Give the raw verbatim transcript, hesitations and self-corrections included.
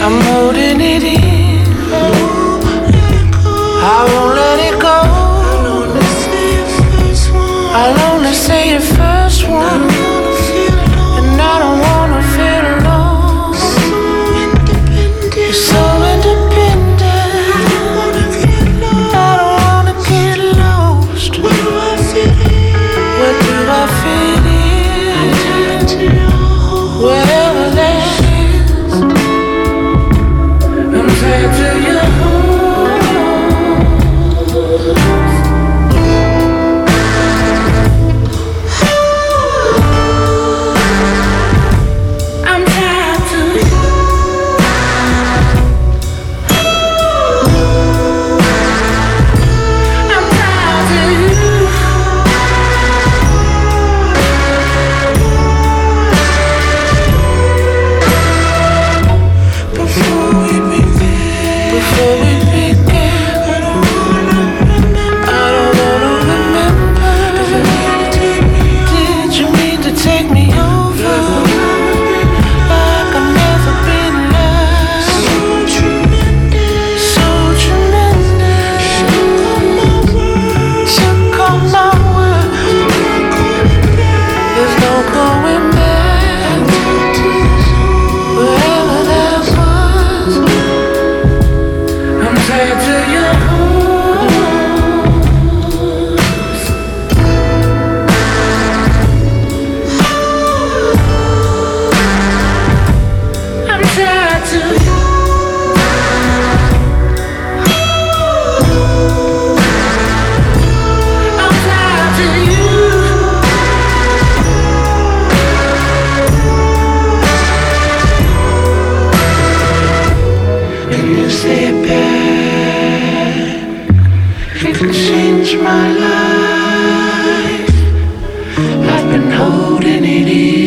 I'm holding it in. I won't let it go. I'll only say it first one. And I don't wanna feel alone. You're so independent. I don't wanna get lost. Where do I fit in? Where do I fit in? Wherever that is. I'm tied to your change my life. I've been holding it in.